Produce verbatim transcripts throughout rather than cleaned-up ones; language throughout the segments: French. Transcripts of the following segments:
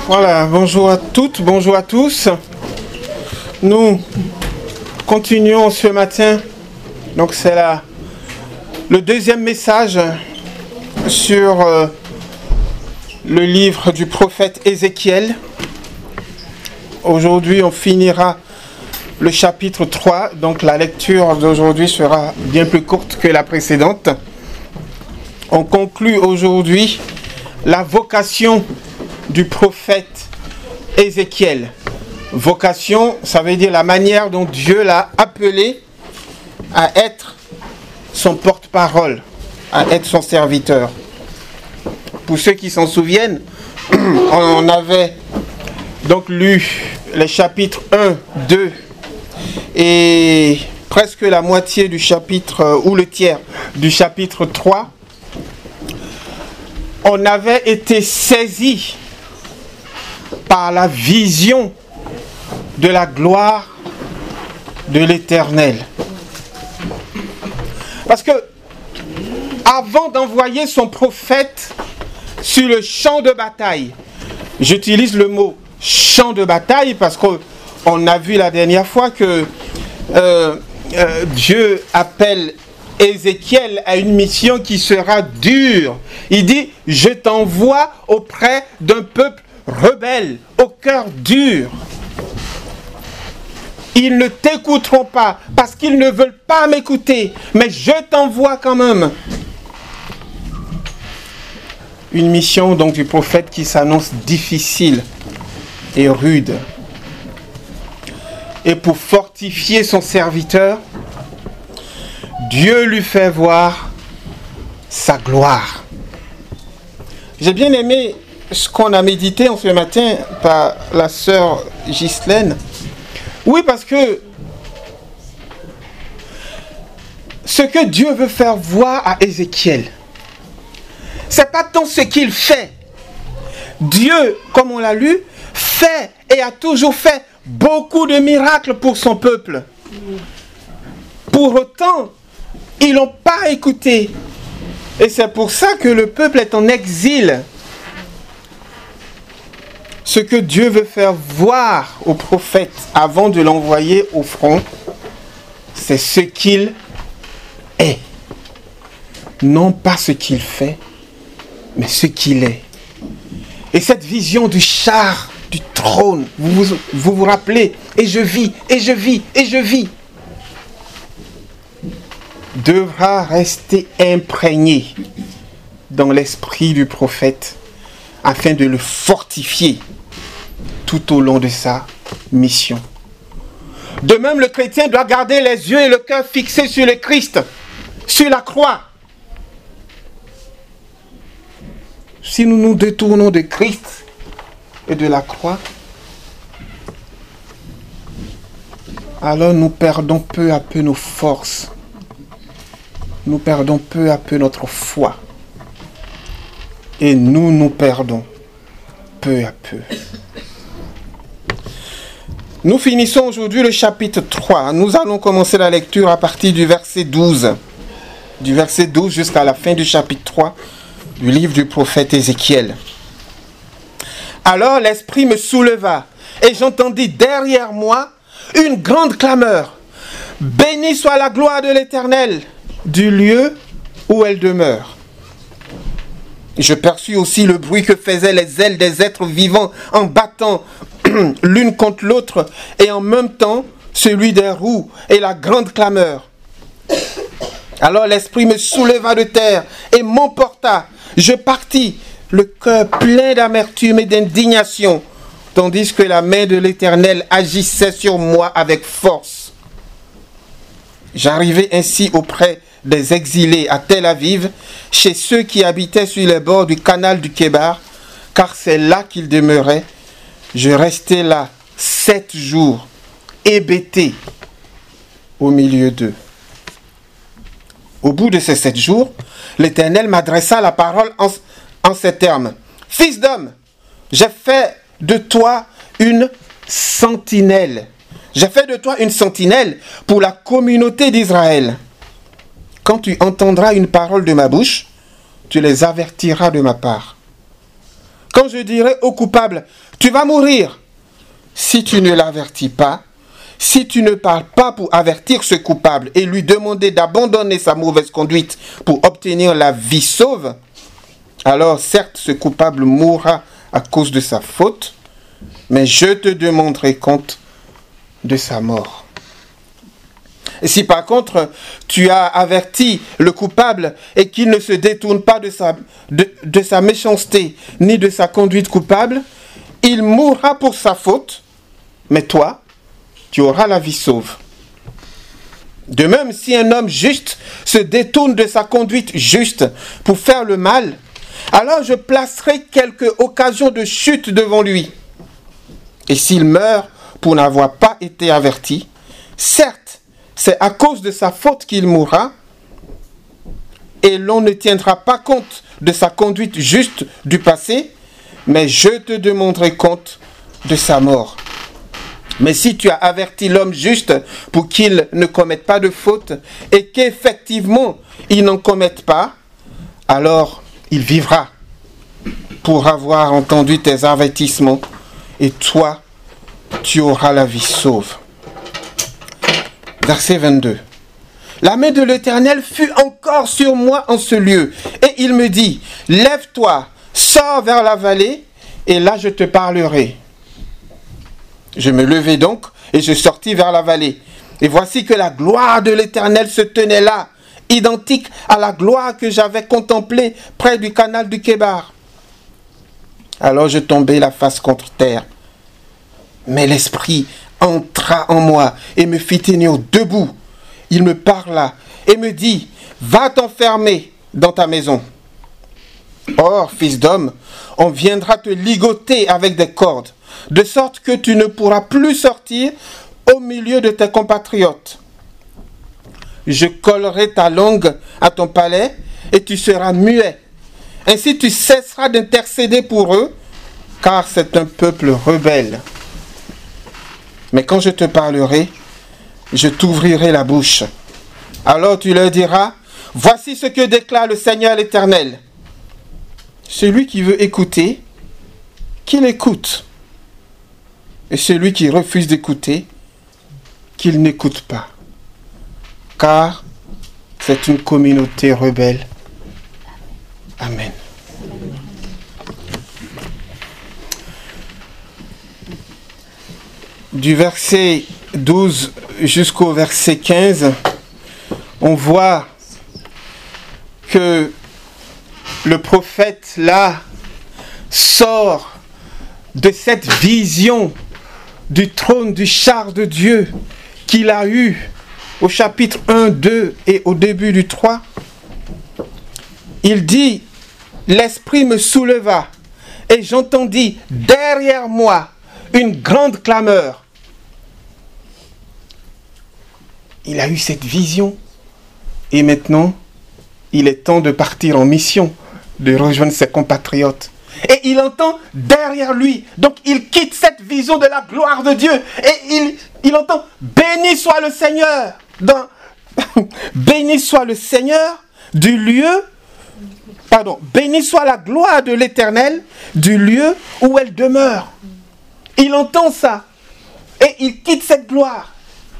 Voilà, bonjour à toutes, bonjour à tous. Nous continuons ce matin, donc c'est la, le deuxième message sur euh, le livre du prophète Ézéchiel. Aujourd'hui, on finira le chapitre trois, donc la lecture d'aujourd'hui sera bien plus courte que la précédente. On conclut aujourd'hui la vocation du prophète Ézéchiel. Vocation, ça veut dire la manière dont Dieu l'a appelé à être son porte-parole, à être son serviteur. Pour ceux qui s'en souviennent, on avait donc lu les chapitres un, deux et presque la moitié du chapitre, ou le tiers du chapitre trois. On avait été saisi par la vision de la gloire de l'Éternel. Parce que avant d'envoyer son prophète sur le champ de bataille, j'utilise le mot champ de bataille parce qu'on a vu la dernière fois que euh, euh, Dieu appelle Ézéchiel à une mission qui sera dure. Il dit, je t'envoie auprès d'un peuple rebelle, au cœur dur. Ils ne t'écouteront pas parce qu'ils ne veulent pas m'écouter, mais je t'envoie quand même. Une mission donc du prophète qui s'annonce difficile et rude. Et pour fortifier son serviteur, Dieu lui fait voir sa gloire. J'ai bien aimé ce qu'on a médité en ce matin par la sœur Ghislaine. Oui, parce que ce que Dieu veut faire voir à Ézéchiel, c'est pas tant ce qu'il fait. Dieu, comme on l'a lu, fait et a toujours fait beaucoup de miracles pour son peuple. Pour autant, ils n'ont pas écouté. Et c'est pour ça que le peuple est en exil. Ce que Dieu veut faire voir au prophète avant de l'envoyer au front, c'est ce qu'il est. Non pas ce qu'il fait, mais ce qu'il est. Et cette vision du char, du trône, vous vous, vous vous rappelez, et je vis, et je vis, et je vis, devra rester imprégné dans l'esprit du prophète afin de le fortifier tout au long de sa mission. De même, le chrétien doit garder les yeux et le cœur fixés sur le Christ, sur la croix. Si nous nous détournons de Christ et de la croix, alors nous perdons peu à peu nos forces. Nous perdons peu à peu notre foi. Et nous nous perdons peu à peu. Nous finissons aujourd'hui le chapitre trois. Nous allons commencer la lecture à partir du verset douze. Du verset douze jusqu'à la fin du chapitre trois du livre du prophète Ézéchiel. Alors l'Esprit me souleva et j'entendis derrière moi une grande clameur. Béni soit la gloire de l'Éternel du lieu où elle demeure. Je perçus aussi le bruit que faisaient les ailes des êtres vivants en battant l'une contre l'autre et en même temps celui des roues et la grande clameur. Alors l'Esprit me souleva de terre et m'emporta. Je partis, le cœur plein d'amertume et d'indignation, tandis que la main de l'Éternel agissait sur moi avec force. J'arrivai ainsi auprès des exilés à Tel Aviv, chez ceux qui habitaient sur les bords du canal du Kébar, car c'est là qu'ils demeuraient. Je restai là sept jours, hébété au milieu d'eux. Au bout de ces sept jours, l'Éternel m'adressa la parole en, en ces termes. « Fils d'homme, j'ai fait de toi une sentinelle. J'ai fait de toi une sentinelle pour la communauté d'Israël. Quand tu entendras une parole de ma bouche, tu les avertiras de ma part. Quand je dirai au coupable, Tu vas mourir si tu ne l'avertis pas, si tu ne parles pas pour avertir ce coupable et lui demander d'abandonner sa mauvaise conduite pour obtenir la vie sauve. Alors certes, ce coupable mourra à cause de sa faute, mais je te demanderai compte de sa mort. Et si par contre, tu as averti le coupable et qu'il ne se détourne pas de sa, de, de sa méchanceté ni de sa conduite coupable, il mourra pour sa faute, mais toi, tu auras la vie sauve. De même, si un homme juste se détourne de sa conduite juste pour faire le mal, alors je placerai quelques occasions de chute devant lui. Et s'il meurt pour n'avoir pas été averti, certes, c'est à cause de sa faute qu'il mourra, et l'on ne tiendra pas compte de sa conduite juste du passé, mais je te demanderai compte de sa mort. Mais si tu as averti l'homme juste pour qu'il ne commette pas de faute et qu'effectivement il n'en commette pas, alors il vivra pour avoir entendu tes avertissements et toi, tu auras la vie sauve. Verset vingt-deux. La main de l'Éternel fut encore sur moi en ce lieu et il me dit, lève-toi, sors vers la vallée et là je te parlerai. Je me levai donc et je sortis vers la vallée. Et voici que la gloire de l'Éternel se tenait là, identique à la gloire que j'avais contemplée près du canal du Kébar. Alors je tombai la face contre terre. Mais l'Esprit entra en moi et me fit tenir debout. Il me parla et me dit, va t'enfermer dans ta maison. Or, fils d'homme, on viendra te ligoter avec des cordes, de sorte que tu ne pourras plus sortir au milieu de tes compatriotes. Je collerai ta langue à ton palais et tu seras muet. Ainsi tu cesseras d'intercéder pour eux, car c'est un peuple rebelle. Mais quand je te parlerai, je t'ouvrirai la bouche. Alors tu leur diras, voici ce que déclare le Seigneur l'Éternel. Celui qui veut écouter, qu'il écoute. Et celui qui refuse d'écouter, qu'il n'écoute pas. Car c'est une communauté rebelle. Amen. Du verset douze jusqu'au verset quinze, on voit que le prophète là sort de cette vision du trône du char de Dieu qu'il a eu au chapitre un, deux et au début du trois. Il dit, l'Esprit me souleva et j'entendis derrière moi une grande clameur. Il a eu cette vision et maintenant il est temps de partir en mission, de rejoindre ses compatriotes. Et il entend derrière lui, donc il quitte cette vision de la gloire de Dieu et il, il entend béni soit le Seigneur, dans, béni soit le Seigneur du lieu, pardon, béni soit la gloire de l'Éternel du lieu où elle demeure. Il entend ça et il quitte cette gloire.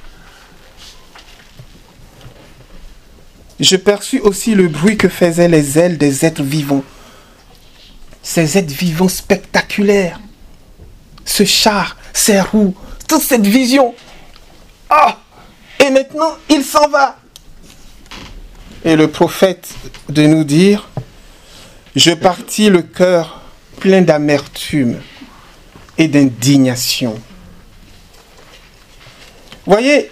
Je perçus aussi le bruit que faisaient les ailes des êtres vivants. Ces êtres vivants spectaculaires. Ce char, ces roues, toute cette vision. Oh! Et maintenant, il s'en va. Et le prophète de nous dire, je partis le cœur plein d'amertume et d'indignation. Voyez,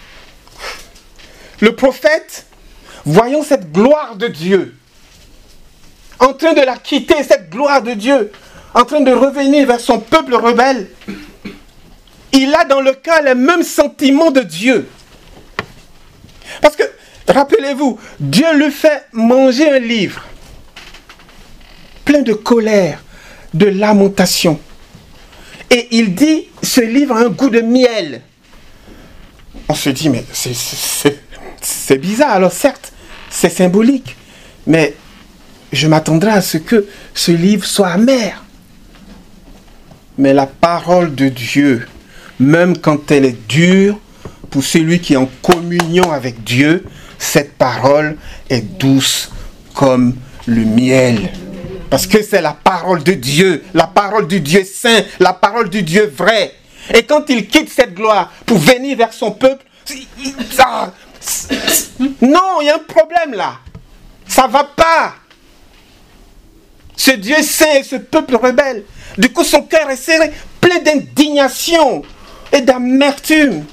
le prophète, voyant cette gloire de Dieu, en train de la quitter, cette gloire de Dieu, en train de revenir vers son peuple rebelle, il a dans le cœur les mêmes sentiments de Dieu. Parce que, rappelez-vous, Dieu lui fait manger un livre plein de colère, de lamentation. Et il dit, ce livre a un goût de miel. On se dit, mais c'est, c'est, c'est bizarre. Alors certes, c'est symbolique, mais je m'attendrai à ce que ce livre soit amer. Mais la parole de Dieu, même quand elle est dure, pour celui qui est en communion avec Dieu, cette parole est douce comme le miel. Parce que c'est la parole de Dieu, la parole du Dieu saint, la parole du Dieu vrai. Et quand il quitte cette gloire pour venir vers son peuple, ça, non, il y a un problème là. Ça ne va pas. Ce Dieu saint et ce peuple rebelle. Du coup, son cœur est serré, plein d'indignation et d'amertume.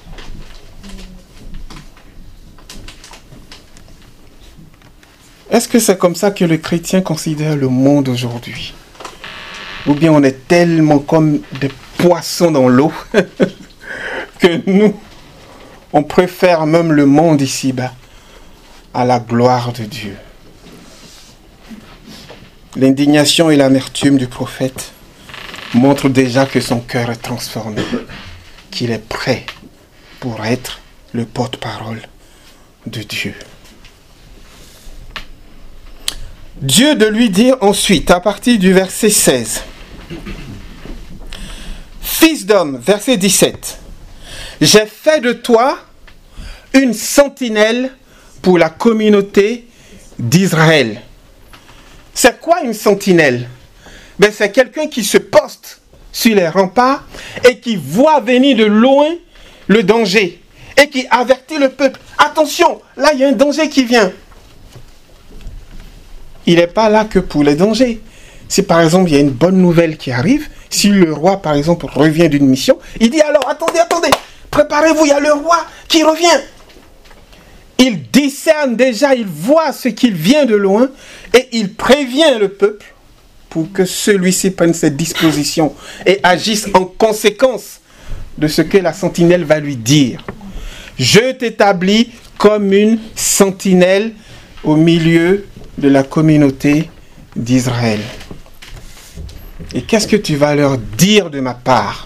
Est-ce que c'est comme ça que le chrétien considère le monde aujourd'hui? Ou bien on est tellement comme des poissons dans l'eau que nous, on préfère même le monde ici-bas à la gloire de Dieu. L'indignation et l'amertume du prophète montrent déjà que son cœur est transformé, qu'il est prêt pour être le porte-parole de Dieu. Dieu de lui dire ensuite, à partir du verset seize, « Fils d'homme, verset dix-sept, j'ai fait de toi une sentinelle pour la communauté d'Israël. » C'est quoi une sentinelle? Ben, c'est quelqu'un qui se poste sur les remparts et qui voit venir de loin le danger et qui avertit le peuple. Attention, là il y a un danger qui vient. Il n'est pas là que pour les dangers. Si par exemple il y a une bonne nouvelle qui arrive, si le roi par exemple revient d'une mission, il dit alors attendez, attendez, préparez-vous, il y a le roi qui revient. Il discerne déjà, il voit ce qu'il vient de loin et il prévient le peuple pour que celui-ci prenne ses dispositions et agisse en conséquence de ce que la sentinelle va lui dire. Je t'établis comme une sentinelle au milieu de la communauté d'Israël. Et qu'est-ce que tu vas leur dire de ma part?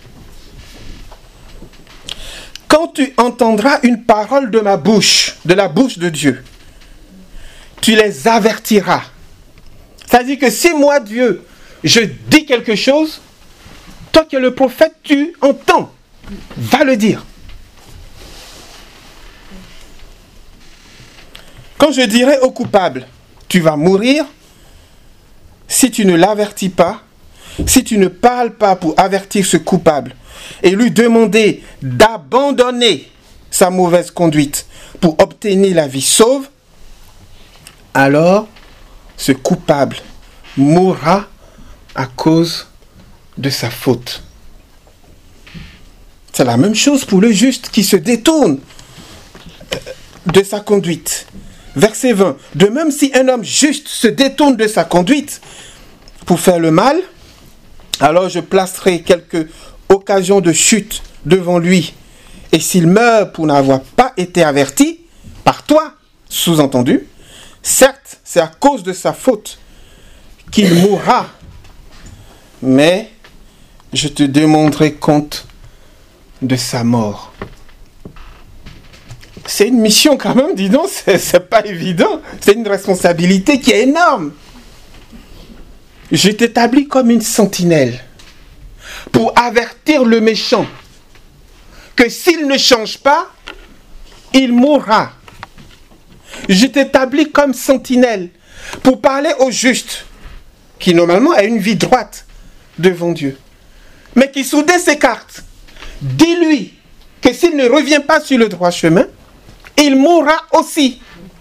Quand tu entendras une parole de ma bouche, de la bouche de Dieu, tu les avertiras. C'est-à-dire que si moi, Dieu, je dis quelque chose, toi qui es le prophète, tu entends, va le dire. Quand je dirai au coupable, tu vas mourir, si tu ne l'avertis pas, si tu ne parles pas pour avertir ce coupable et lui demander d'abandonner sa mauvaise conduite pour obtenir la vie sauve, alors ce coupable mourra à cause de sa faute. C'est la même chose pour le juste qui se détourne de sa conduite. Verset vingt. De même si un homme juste se détourne de sa conduite pour faire le mal, alors je placerai quelques occasions de chute devant lui. Et s'il meurt pour n'avoir pas été averti par toi, sous-entendu, certes, c'est à cause de sa faute qu'il mourra, mais je te demanderai compte de sa mort. C'est une mission quand même, dis donc, c'est, c'est pas évident. C'est une responsabilité qui est énorme. Je t'établis comme une sentinelle pour avertir le méchant que s'il ne change pas, il mourra. Je t'établis comme sentinelle pour parler au juste qui normalement a une vie droite devant Dieu, mais qui soudain s'écarte. Dis-lui que s'il ne revient pas sur le droit chemin, il mourra aussi.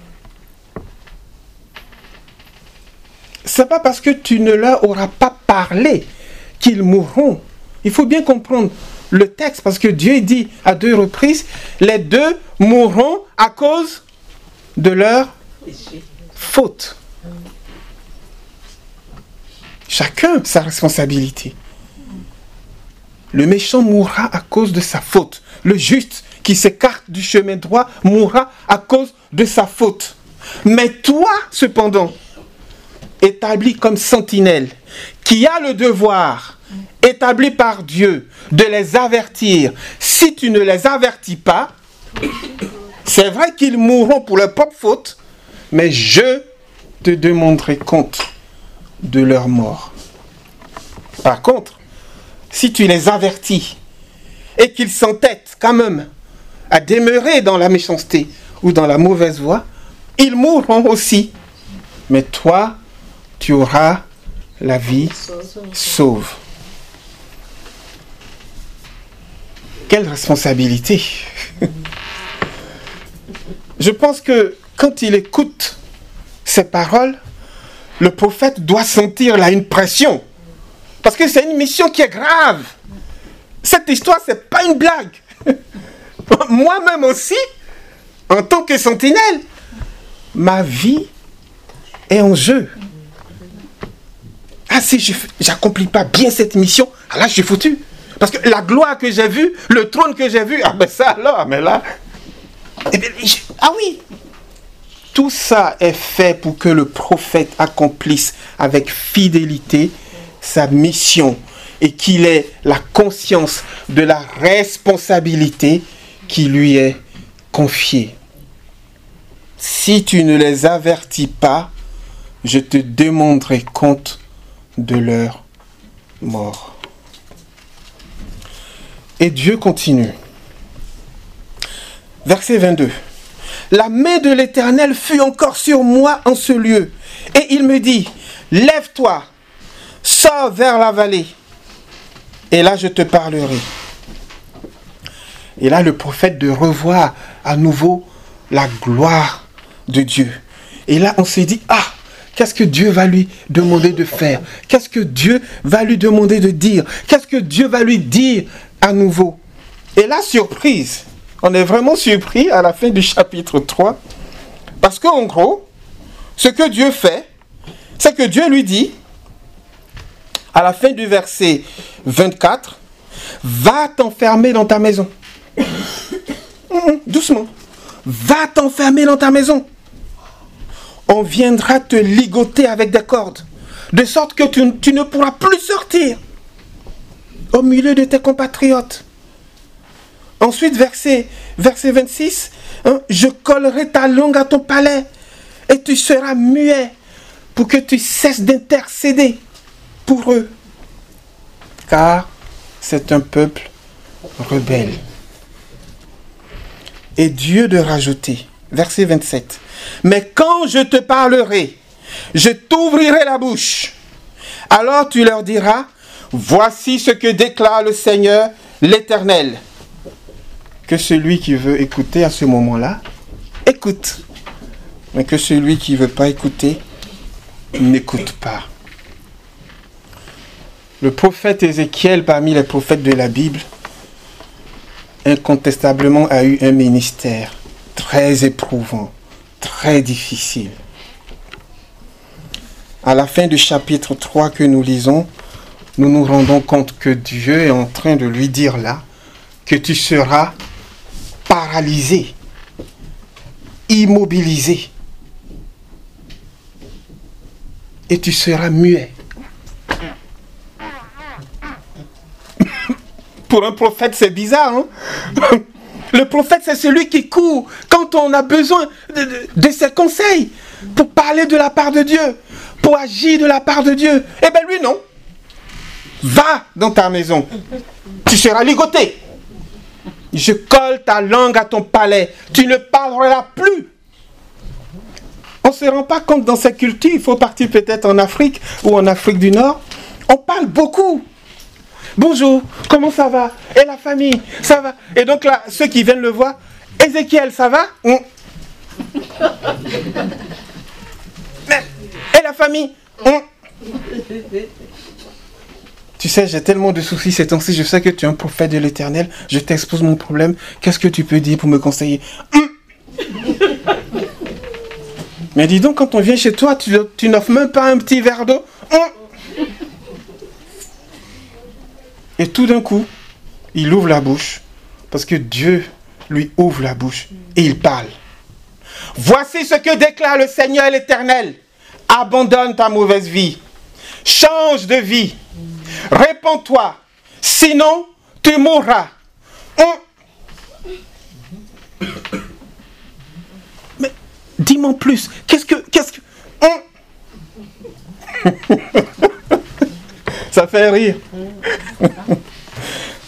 C'est pas parce que tu ne leur auras pas parlé qu'ils mourront. Il faut bien comprendre le texte, parce que Dieu dit à deux reprises, les deux mourront à cause de leur faute. Chacun sa responsabilité. Le méchant mourra à cause de sa faute. Le juste qui s'écarte du chemin droit mourra à cause de sa faute. Mais toi, cependant, établi comme sentinelle, qui a le devoir, établi par Dieu, de les avertir. Si tu ne les avertis pas, c'est vrai qu'ils mourront pour leur propre faute, mais je te demanderai compte de leur mort. Par contre, si tu les avertis et qu'ils s'entêtent quand même à demeurer dans la méchanceté ou dans la mauvaise voie, ils mourront aussi. Mais toi, tu auras la vie sauve. Quelle responsabilité! Je pense que quand il écoute ces paroles, le prophète doit sentir là une pression. Parce que c'est une mission qui est grave. Cette histoire, ce n'est pas une blague. Moi-même aussi, en tant que sentinelle, ma vie est en jeu. Ah, si je n'accomplis pas bien cette mission, ah là, je suis foutu. Parce que la gloire que j'ai vue, le trône que j'ai vu, ah ben ça alors, mais là... Eh bien, je, ah oui, tout ça est fait pour que le prophète accomplisse avec fidélité sa mission et qu'il ait la conscience de la responsabilité qui lui est confiée. Si tu ne les avertis pas, je te demanderai compte de leur mort. Et Dieu continue. Verset vingt-deux. La main de l'Éternel fut encore sur moi en ce lieu. Et il me dit, lève-toi, sors vers la vallée. Et là, je te parlerai. Et là, le prophète de revoir à nouveau la gloire de Dieu. Et là, on s'est dit, ah, qu'est-ce que Dieu va lui demander de faire? Qu'est-ce que Dieu va lui demander de dire? Qu'est-ce que Dieu va lui dire à nouveau? Et là, surprise. On est vraiment surpris à la fin du chapitre trois. Parce qu'en gros, ce que Dieu fait, c'est que Dieu lui dit, à la fin du verset vingt-quatre, va t'enfermer dans ta maison. Doucement. Va t'enfermer dans ta maison. On viendra te ligoter avec des cordes, de sorte que tu, tu ne pourras plus sortir au milieu de tes compatriotes. Ensuite, verset, verset vingt-six, hein, je collerai ta langue à ton palais et tu seras muet pour que tu cesses d'intercéder pour eux. Car c'est un peuple rebelle. Et Dieu de rajouter, verset vingt-sept, mais quand je te parlerai, je t'ouvrirai la bouche. Alors tu leur diras, voici ce que déclare le Seigneur l'Éternel. Que celui qui veut écouter à ce moment-là, écoute. Mais que celui qui ne veut pas écouter, n'écoute pas. Le prophète Ézéchiel, parmi les prophètes de la Bible, incontestablement a eu un ministère très éprouvant, très difficile. À la fin du chapitre trois que nous lisons, nous nous rendons compte que Dieu est en train de lui dire là que tu seras paralysé, immobilisé, et tu seras muet. Pour un prophète, c'est bizarre, hein? Le prophète, c'est celui qui court quand on a besoin de, de, de ses conseils pour parler de la part de Dieu, pour agir de la part de Dieu. Eh bien, lui, non. Va dans ta maison. Tu seras ligoté. Je colle ta langue à ton palais. Tu ne parleras plus. On ne se rend pas compte dans cette culture. Il faut partir peut-être en Afrique ou en Afrique du Nord. On parle beaucoup. Bonjour, comment ça va? Et la famille, ça va? Et donc là, ceux qui viennent le voir, Ézéchiel, ça va? mm. Mais, et la famille? mm. Tu sais, j'ai tellement de soucis ces temps-ci, je sais que tu es un prophète de l'Éternel, je t'expose mon problème, qu'est-ce que tu peux dire pour me conseiller? mm. Mais dis donc, quand on vient chez toi, tu, tu n'offres même pas un petit verre d'eau? mm. Et tout d'un coup, il ouvre la bouche, parce que Dieu lui ouvre la bouche et il parle. Voici ce que déclare le Seigneur l'Éternel. Abandonne ta mauvaise vie. Change de vie. Réponds-toi. Sinon, tu mourras. Mais dis-moi plus. Qu'est-ce que... Qu'est-ce que... Ça fait rire.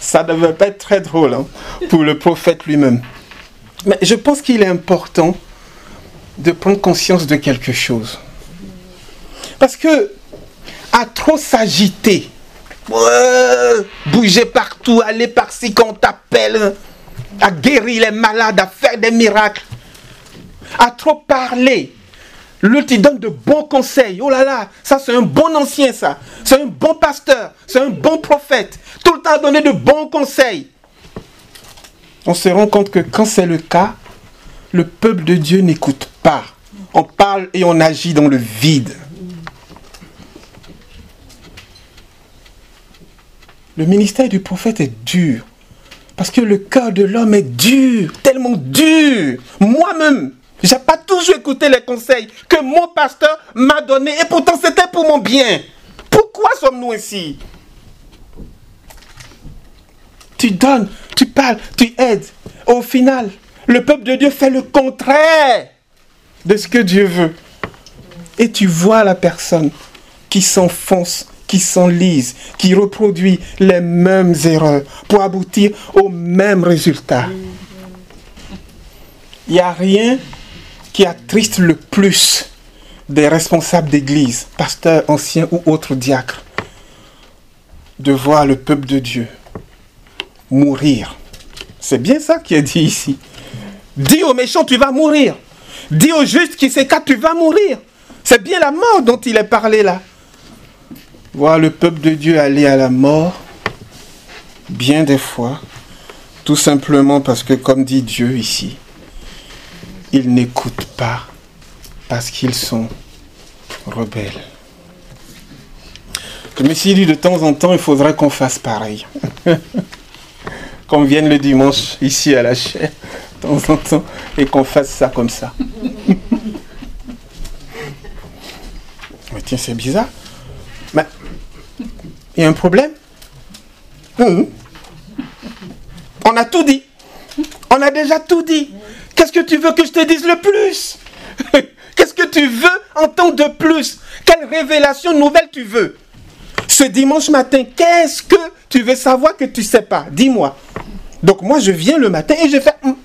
Ça ne devait pas être très drôle hein, pour le prophète lui-même. Mais je pense qu'il est important de prendre conscience de quelque chose. Parce que, à trop s'agiter, euh, bouger partout, aller par-ci quand on t'appelle, à guérir les malades, à faire des miracles, à trop parler, l'autre il donne de bons conseils. Oh là là, ça c'est un bon ancien ça. C'est un bon pasteur, c'est un bon prophète. Tout le temps à donner de bons conseils. On se rend compte que quand c'est le cas, le peuple de Dieu n'écoute pas. On parle et on agit dans le vide. Le ministère du prophète est dur. Parce que le cœur de l'homme est dur, tellement dur. Moi-même, je n'ai pas toujours écouté les conseils que mon pasteur m'a donnés. Et pourtant, c'était pour mon bien. Pourquoi sommes-nous ici? Tu donnes, tu parles, tu aides. Au final, le peuple de Dieu fait le contraire de ce que Dieu veut. Et tu vois la personne qui s'enfonce, qui s'enlise, qui reproduit les mêmes erreurs pour aboutir au même résultat. Il n'y a rien qui attriste le plus des responsables d'église, pasteurs, anciens ou autres diacres, de voir le peuple de Dieu mourir. C'est bien ça qui est dit ici. Dis au méchant, tu vas mourir. Dis au juste qui s'écarte, tu vas mourir. C'est bien la mort dont il est parlé là. Voir le peuple de Dieu aller à la mort, bien des fois, tout simplement parce que, comme dit Dieu ici, ils n'écoutent pas parce qu'ils sont rebelles. Je me suis dit, de temps en temps, il faudrait qu'on fasse pareil. Qu'on vienne le dimanche ici à la chaire, de temps en temps, et qu'on fasse ça comme ça. Mais tiens, c'est bizarre. Mais il y a un problème. Mmh. On a tout dit. On a déjà tout dit. Qu'est-ce que tu veux que je te dise le plus? Qu'est-ce que tu veux entendre de plus? Quelle révélation nouvelle tu veux? Ce dimanche matin, qu'est-ce que tu veux savoir que tu ne sais pas? Dis-moi. Donc moi, je viens le matin et je fais... Mmh.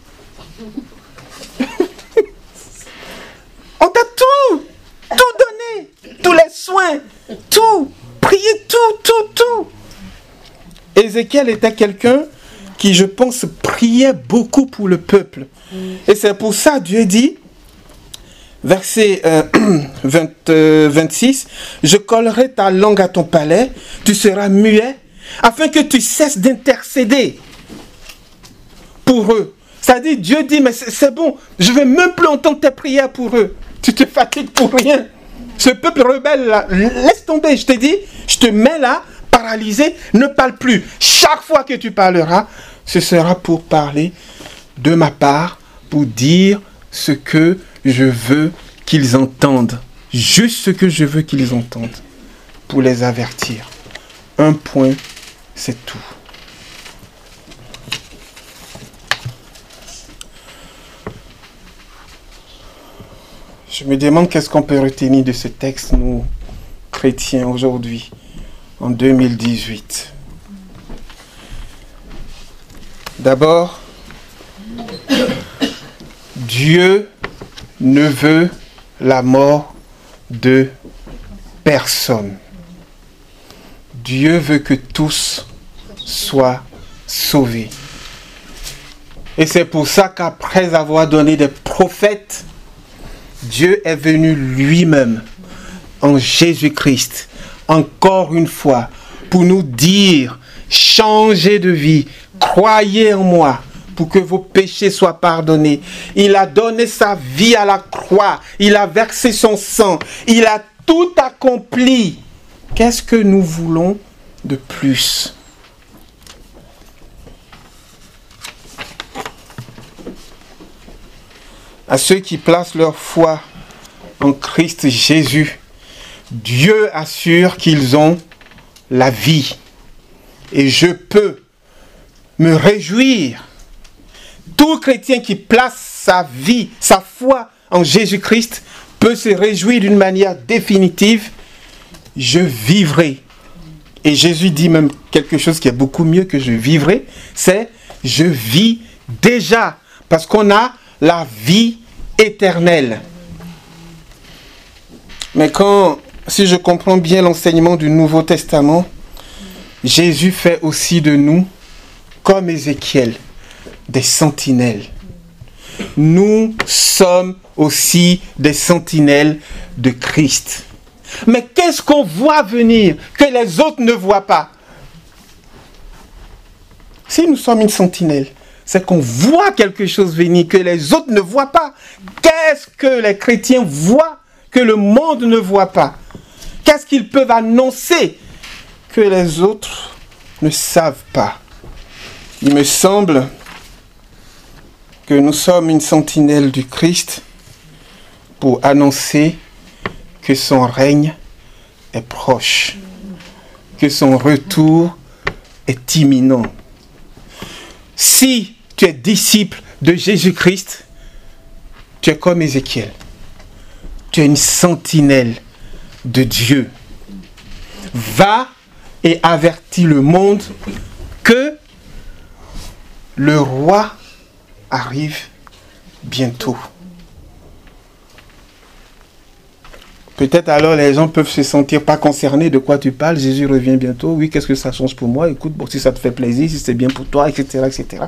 On t'a tout, tout donné, tous les soins, tout, prier tout, tout, tout. Ézéchiel était quelqu'un qui, je pense, priait beaucoup pour le peuple. Et c'est pour ça Dieu dit, verset euh, vingt, euh, vingt-six, « Je collerai ta langue à ton palais, tu seras muet, afin que tu cesses d'intercéder pour eux. » C'est-à-dire, Dieu dit, mais c'est, c'est bon, je ne vais même plus entendre tes prières pour eux. Tu te fatigues pour rien. Ce peuple rebelle là, laisse tomber, je te dis, je te mets là, paralysé, ne parle plus. Chaque fois que tu parleras, ce sera pour parler de ma part, pour dire ce que je veux qu'ils entendent. Juste ce que je veux qu'ils entendent. Pour les avertir. Un point, c'est tout. Je me demande qu'est-ce qu'on peut retenir de ce texte, nous, chrétiens, aujourd'hui, en deux mille dix-huit. D'abord, Dieu ne veut la mort de personne. Dieu veut que tous soient sauvés. Et c'est pour ça qu'après avoir donné des prophètes, Dieu est venu lui-même en Jésus-Christ, encore une fois, pour nous dire, changez de vie, croyez en moi, pour que vos péchés soient pardonnés. Il a donné sa vie à la croix, il a versé son sang, il a tout accompli. Qu'est-ce que nous voulons de plus? À ceux qui placent leur foi en Christ Jésus, Dieu assure qu'ils ont la vie. Et je peux me réjouir. Tout chrétien qui place sa vie, sa foi en Jésus-Christ peut se réjouir d'une manière définitive. Je vivrai Et Jésus dit même quelque chose qui est beaucoup mieux que je vivrai, c'est je vis déjà, parce qu'on a la vie éternelle. Mais quand, si je comprends bien l'enseignement du Nouveau Testament, Jésus fait aussi de nous, comme Ézéchiel, des sentinelles. Nous sommes aussi des sentinelles de Christ. Mais qu'est-ce qu'on voit venir que les autres ne voient pas? Si nous sommes une sentinelle, c'est qu'on voit quelque chose venir que les autres ne voient pas. Qu'est-ce que les chrétiens voient que le monde ne voit pas? Qu'est-ce qu'ils peuvent annoncer que les autres ne savent pas? Il me semble que nous sommes une sentinelle du Christ pour annoncer que son règne est proche, que son retour est imminent. Si tu es disciple de Jésus-Christ, tu es comme Ézéchiel. Tu es une sentinelle de Dieu. Va et avertis le monde que le roi arrive bientôt. Peut-être alors les gens peuvent se sentir pas concernés de quoi tu parles. Jésus revient bientôt. Oui, qu'est-ce que ça change pour moi? Écoute, bon, si ça te fait plaisir, si c'est bien pour toi, et cetera, et cetera.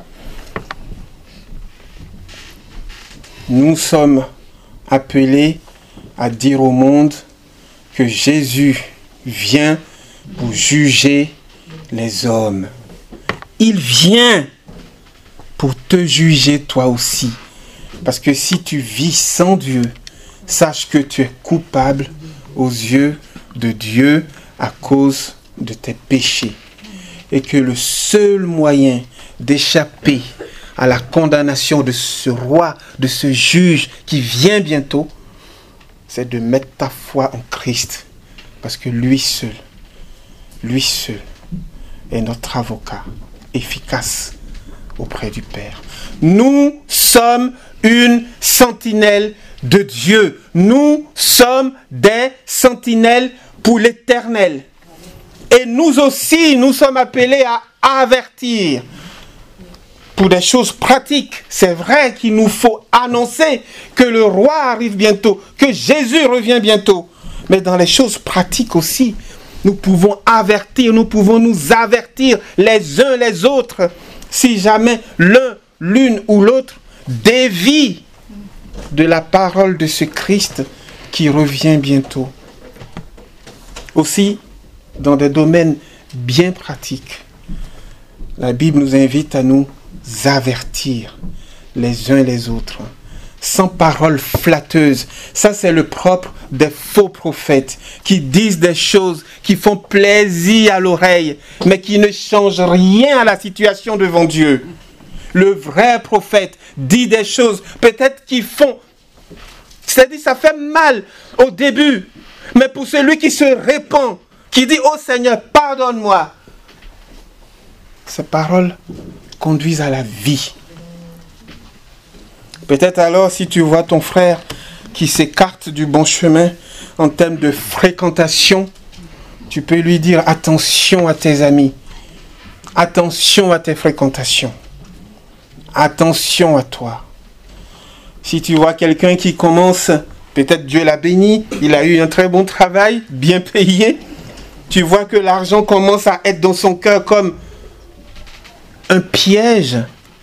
Nous sommes appelés à dire au monde que Jésus vient pour juger les hommes. Il vient pour te juger toi aussi. Parce que si tu vis sans Dieu, sache que tu es coupable aux yeux de Dieu à cause de tes péchés. Et que le seul moyen d'échapper à la condamnation de ce roi, de ce juge qui vient bientôt, c'est de mettre ta foi en Christ. Parce que lui seul, lui seul est notre avocat efficace auprès du Père. Nous sommes une sentinelle de Dieu. Nous sommes des sentinelles pour l'éternel. Et nous aussi, nous sommes appelés à avertir. Pour des choses pratiques, c'est vrai qu'il nous faut annoncer que le roi arrive bientôt, que Jésus revient bientôt. Mais dans les choses pratiques aussi, nous pouvons avertir, nous pouvons nous avertir les uns les autres. Si jamais l'un, l'une ou l'autre dévie de la parole de ce Christ qui revient bientôt. Aussi, dans des domaines bien pratiques, la Bible nous invite à nous avertir les uns les autres, sans paroles flatteuses. Ça, c'est le propre des faux prophètes qui disent des choses qui font plaisir à l'oreille, mais qui ne changent rien à la situation devant Dieu. Le vrai prophète dit des choses peut-être qui font, c'est-à-dire ça fait mal au début, mais pour celui qui se répand, qui dit « Oh Seigneur, pardonne-moi », ces paroles conduisent à la vie. Peut-être alors, si tu vois ton frère qui s'écarte du bon chemin en termes de fréquentation, tu peux lui dire attention à tes amis, attention à tes fréquentations, attention à toi. Si tu vois quelqu'un qui commence, peut-être Dieu l'a béni, il a eu un très bon travail, bien payé, tu vois que l'argent commence à être dans son cœur comme un piège.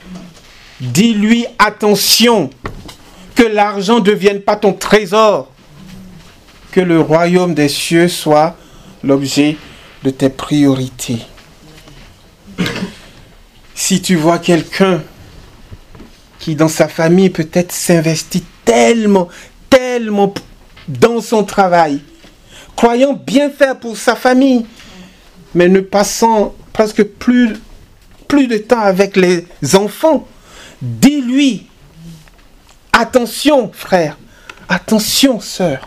Dis-lui attention, que l'argent ne devienne pas ton trésor, que le royaume des cieux soit l'objet de tes priorités. Si tu vois quelqu'un qui dans sa famille peut-être s'investit tellement, tellement dans son travail, croyant bien faire pour sa famille, mais ne passant presque plus, plus de temps avec les enfants, dis-lui, attention frère, attention sœur.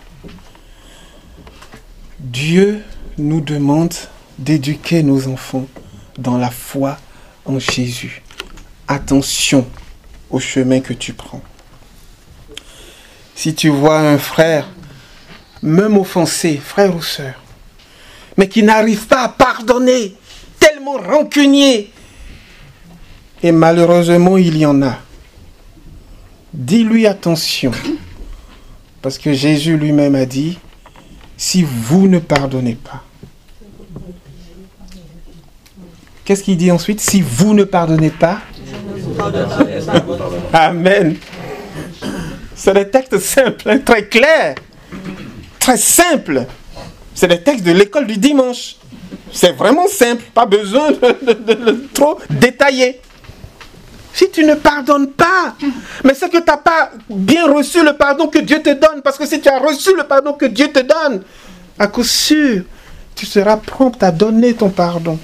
Dieu nous demande d'éduquer nos enfants dans la foi en Jésus. Attention au chemin que tu prends. Si tu vois un frère, même offensé, frère ou sœur, mais qui n'arrive pas à pardonner, tellement rancunier. Et malheureusement, il y en a. Dis-lui attention, parce que Jésus lui-même a dit, si vous ne pardonnez pas. Qu'est-ce qu'il dit ensuite? Si vous ne pardonnez pas. Amen. C'est des textes simples, hein, très clairs, très simples. C'est des textes de l'école du dimanche. C'est vraiment simple, pas besoin de, de, de, de trop détailler. Si tu ne pardonnes pas, mais c'est que tu n'as pas bien reçu le pardon que Dieu te donne. Parce que si tu as reçu le pardon que Dieu te donne, à coup sûr, tu seras prompt à donner ton pardon.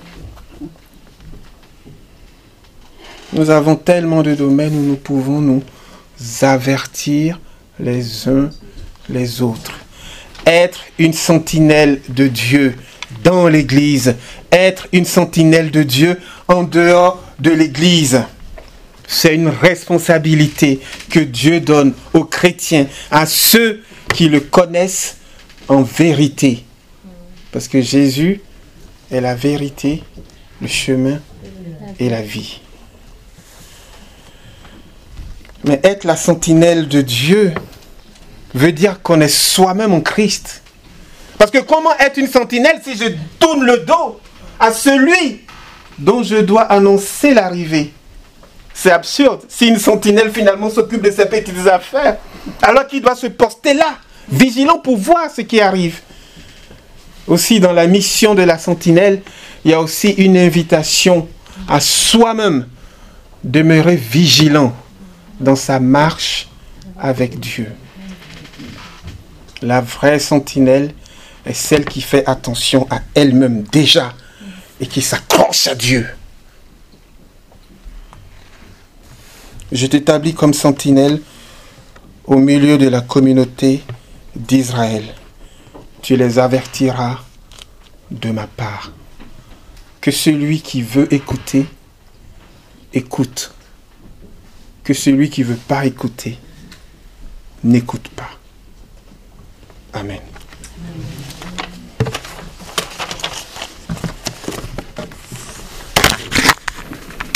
Nous avons tellement de domaines où nous pouvons nous avertir les uns les autres. Être une sentinelle de Dieu dans l'Église. Être une sentinelle de Dieu en dehors de l'Église. C'est une responsabilité que Dieu donne aux chrétiens, à ceux qui le connaissent en vérité. Parce que Jésus est la vérité, le chemin et la vie. Mais être la sentinelle de Dieu veut dire qu'on est soi-même en Christ. Parce que comment être une sentinelle si je tourne le dos à celui dont je dois annoncer l'arrivée? C'est absurde. Si une sentinelle finalement s'occupe de ses petites affaires, alors qu'il doit se poster là, vigilant pour voir ce qui arrive. Aussi dans la mission de la sentinelle, il y a aussi une invitation à soi-même demeurer vigilant dans sa marche avec Dieu. La vraie sentinelle est celle qui fait attention à elle-même déjà et qui s'accroche à Dieu. Je t'établis comme sentinelle au milieu de la communauté d'Israël. Tu les avertiras de ma part. Que celui qui veut écouter, écoute. Que celui qui ne veut pas écouter, n'écoute pas. Amen.